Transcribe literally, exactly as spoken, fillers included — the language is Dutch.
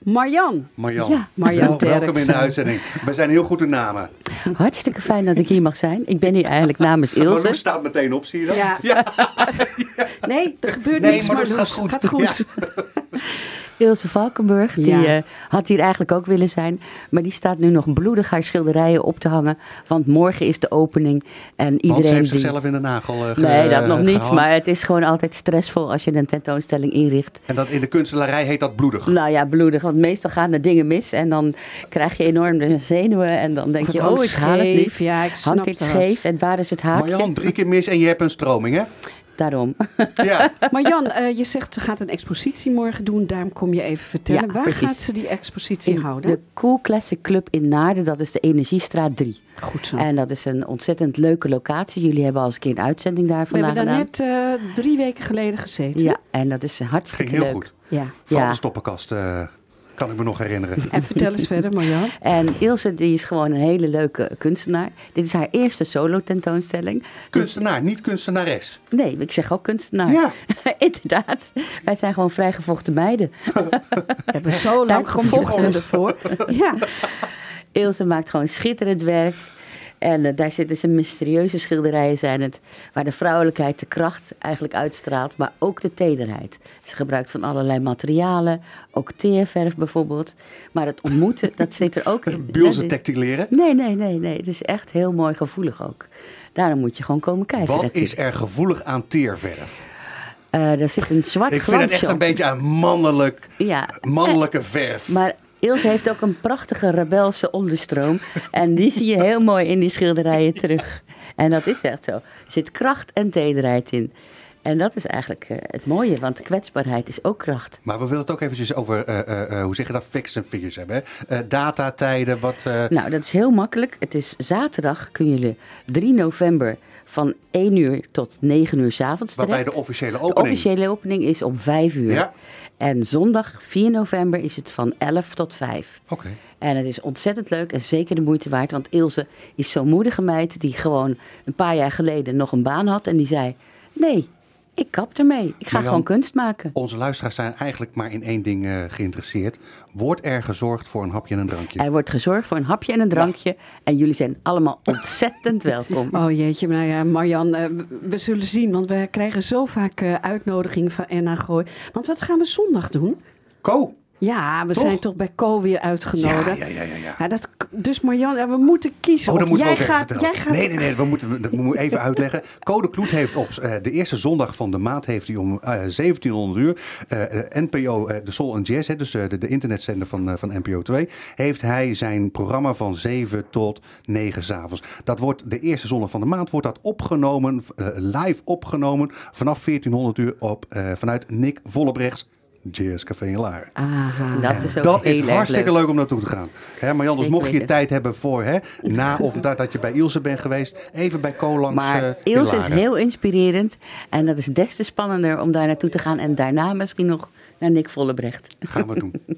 Marjan. Marjan, Ja, Marjan Wel, welkom in de Terksen. uitzending. We zijn heel goed in namen. Hartstikke fijn dat ik hier mag zijn. Ik ben hier eigenlijk namens Ilse. Marloes staat meteen op, zie je dat? Ja. ja. Nee, er gebeurt Nee, niks, Marloes, Marloes. gaat goed. Gaat goed. Ja. Ilse Valkenburg, die Ja. eh, had hier eigenlijk ook willen zijn. Maar die staat nu nog bloedig haar schilderijen op te hangen. Want morgen is de opening. En iedereen Want ze heeft die... zichzelf in de nagel uh, ge- Nee, dat nog niet. gehangen. Maar het is gewoon altijd stressvol als je een tentoonstelling inricht. En dat in de kunstelarij heet dat bloedig. Nou ja, bloedig. Want meestal gaan er dingen mis. En dan krijg je enorm de zenuwen. En dan denk Of je, het oh, hangt ik haal het scheef. niet. Ja, ik snap Hangt dit dat. scheef? En waar is het haakje? Marjan, drie keer mis en je hebt een stroming, hè? Daarom. Ja. Marjan, uh, je zegt ze gaat een expositie morgen doen. Daarom kom je even vertellen. Ja, Waar precies. gaat ze die expositie In houden? de Cool Classic Club in Naarden. Dat is de Energiestraat drie. Goed zo. En dat is een ontzettend leuke locatie. Jullie hebben al eens een keer een uitzending daar We vandaan hebben daar gedaan. net uh, drie weken geleden gezeten. Ja, en dat is hartstikke Ging heel leuk. goed. Ja. Vooral Ja. de stoppenkast uh, kan ik me nog herinneren. En vertel eens verder, Marjan. En Ilse die is gewoon een hele leuke kunstenaar. Dit is haar eerste solo tentoonstelling. Kunstenaar, niet kunstenares. Nee, ik zeg ook kunstenaar. Ja. Inderdaad. Wij zijn gewoon vrijgevochten meiden. We hebben zo lang Daar kom je gevochten voor. ervoor. Ja. Ilse maakt gewoon schitterend werk. En uh, daar zitten ze mysterieuze schilderijen zijn het. Waar de vrouwelijkheid de kracht eigenlijk uitstraalt. Maar ook de tederheid. Ze gebruikt van allerlei materialen. Ook teerverf bijvoorbeeld. Maar het ontmoeten, dat zit er ook in. Bielse textileren. Nee, nee, nee, nee. Het is echt heel mooi gevoelig ook. Daarom moet je gewoon komen kijken. Wat Dat is er gevoelig aan teerverf? Uh, er zit een zwart Ik vind het echt glansje een op. beetje aan mannelijk, Ja. mannelijke verf. Maar Ilse heeft ook een prachtige rebelse onderstroom. En die zie je heel mooi in die schilderijen terug. En dat is echt zo. Er zit kracht en tederheid in. En dat is eigenlijk uh, het mooie, want kwetsbaarheid is ook kracht. Maar we willen het ook eventjes over, uh, uh, uh, hoe zeg je dat, facts en figures hebben. Hè? Uh, datatijden, wat... Uh... Nou, dat is heel makkelijk. Het is zaterdag, kunnen jullie drie november van één uur tot negen uur 's avonds terecht. Waarbij de officiële opening... De officiële opening is om vijf uur. Ja. En zondag vier november is het van elf tot vijf. Oké. Okay. En het is ontzettend leuk en zeker de moeite waard. Want Ilse is zo'n moedige meid die gewoon een paar jaar geleden nog een baan had. En die zei, nee, ik kap ermee. Ik ga Marjan, gewoon kunst maken. Onze luisteraars zijn eigenlijk maar in één ding uh, geïnteresseerd. Wordt er gezorgd voor een hapje en een drankje? Er wordt gezorgd voor een hapje en een drankje. Ja. En jullie zijn allemaal ontzettend welkom. Oh jeetje, nou ja, Marjan, uh, we zullen zien. Want we krijgen zo vaak uh, uitnodigingen van N H Gooi. Want wat gaan we zondag doen? Ko! Ja, we toch? zijn toch bij Co weer uitgenodigd. Ja, ja, ja. ja, ja. ja dat, dus Marjan, ja, we moeten kiezen. Oh, dat of moeten jij we ook gaat, even jij vertellen. gaat... Nee, nee, nee, we moeten, dat moeten we even uitleggen. Code Kloet heeft op uh, de eerste zondag van de maand heeft hij om uh, zeventienhonderd uur uh, uh, N P O, uh, de Soul and Jazz, hè, dus uh, de, de internetzender van, uh, van N P O twee, heeft hij zijn programma van zeven tot negen 's avonds. Dat wordt de eerste zondag van de maand wordt dat opgenomen, uh, live opgenomen vanaf veertienhonderd uur op, uh, vanuit Nick Vollebrechts Jazz Café in Laar. Aha, dat is ook dat heel is erg hartstikke leuk. leuk om naartoe te gaan. Hè, Marjan, dus Zeker mocht je weten. tijd hebben voor hè, na of dat, dat je bij Ilse bent geweest, even bij Co langs Maar uh, Ilse is heel inspirerend. En dat is des te spannender om daar naartoe te gaan. En daarna misschien nog naar Nick Vollebrecht. Gaan we doen.